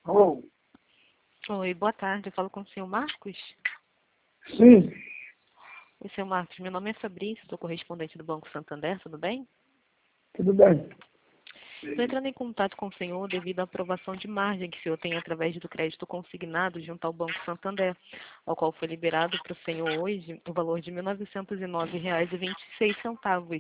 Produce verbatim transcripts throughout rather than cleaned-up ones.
Oh, Oi, boa tarde. Eu falo com o senhor Marcos. sim, Oi, senhor Marcos. Meu nome é Fabrício, sou correspondente do Banco Santander, tudo bem? tudo bem. Estou entrando em contato com o senhor devido à aprovação de margem que o senhor tem através do crédito consignado junto ao Banco Santander, ao qual foi liberado para o senhor hoje o valor de mil novecentos e nove reais e vinte e seis centavos.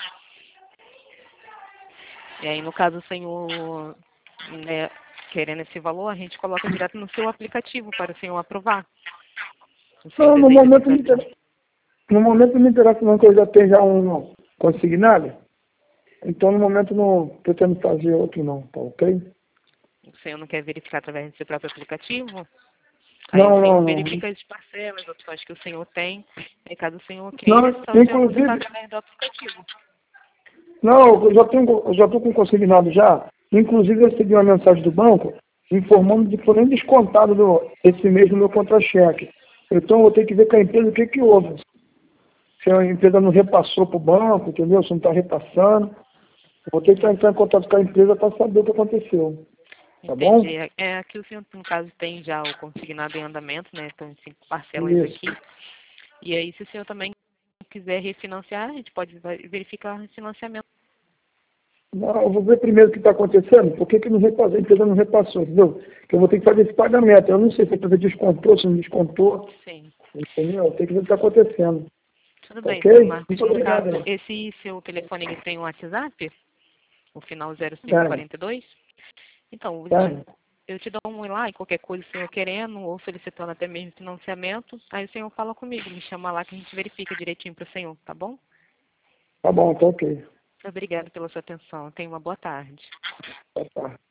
E aí, no caso, o senhor, né, querendo esse valor, a gente coloca direto no seu aplicativo para o senhor aprovar. O senhor Não, no deseja momento, não centralizar? interessa, no momento não me interessa não que eu já tenha já um consignado. Então, no momento, não pretendo fazer outro não, tá ok? O senhor não quer verificar através do seu próprio aplicativo? Aí o Não, senhor não, não. verifica as parcelas, opções que o senhor tem. E caso o senhor queira, Não, é só o senhor inclusive, consultar através do aplicativo. não, eu já tenho, eu já estou com consignado já. Inclusive, eu recebi uma mensagem do banco informando de que foi nem descontado do, esse mês no meu contra-cheque. Então, eu vou ter que ver com a empresa o que que houve. Se a empresa não repassou para o banco, entendeu? Se não está repassando. Eu vou ter que entrar em contato com a empresa para saber o que aconteceu. Tá bom? Entendi. É, é que o senhor, no caso, tem já o consignado em andamento, né? Então, cinco parcelas Isso. aqui. E aí, se o senhor também quiser refinanciar, a gente pode vai- verificar o refinanciamento. Não, eu vou ver primeiro o que está acontecendo, por que, que não repassou, a empresa não repassou, entendeu? Que eu vou ter que fazer esse pagamento. Eu não sei se a empresa descontou, se não descontou, Sim. entendeu? Tem que ver o que está acontecendo. Tudo Tá bem, senhor ok? Marcos. Muito No obrigado. caso, esse seu telefone ele tem um WhatsApp? O final zero cinco Tá, quarenta e dois? Então, eu tá. te, eu te dou um oi lá e qualquer coisa o senhor querendo, ou solicitando até mesmo financiamento, aí o senhor fala comigo, me chama lá que a gente verifica direitinho para o senhor, tá bom? Tá bom, tá ok. Obrigada pela sua atenção. Tenha uma boa tarde. Tá, tá.